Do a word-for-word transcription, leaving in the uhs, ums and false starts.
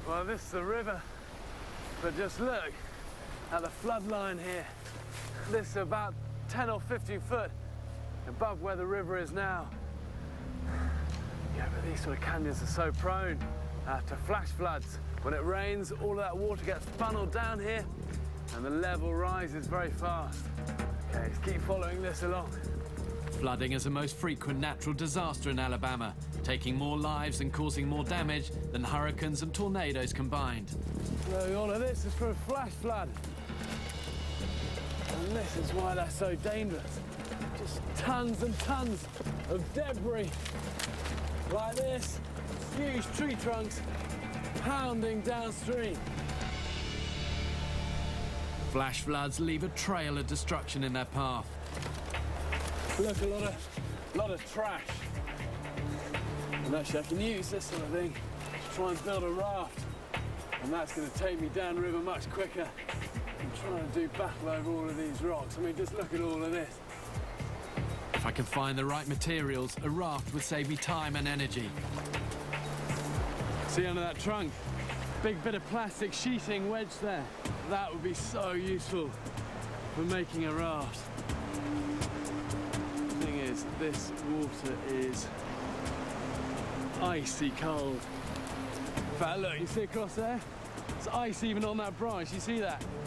Well, this is the river, but just look at the flood line here. This is about ten or fifteen foot above where the river is now. Yeah, but these sort of canyons are so prone uh, to flash floods. When it rains, all of that water gets funneled down here and the level rises very fast. Okay, let's keep following this along. Flooding is the most frequent natural disaster in Alabama, taking more lives and causing more damage than hurricanes and tornadoes combined. So all of this is from a flash flood. And this is why they're so dangerous. Just tons and tons of debris like this, huge tree trunks pounding downstream. Flash floods leave a trail of destruction in their path. Look, a lot of, lot of trash. And actually, I can use this sort of thing to try and build a raft. And that's going to take me downriver much quicker than trying to do battle over all of these rocks. I mean, just look at all of this. If I can find the right materials, a raft would save me time and energy. See under that trunk? Big bit of plastic sheeting wedged there. That would be so useful for making a raft. The thing is, this water is icy cold. In fact, look, you see across there? It's ice even on that branch, you see that?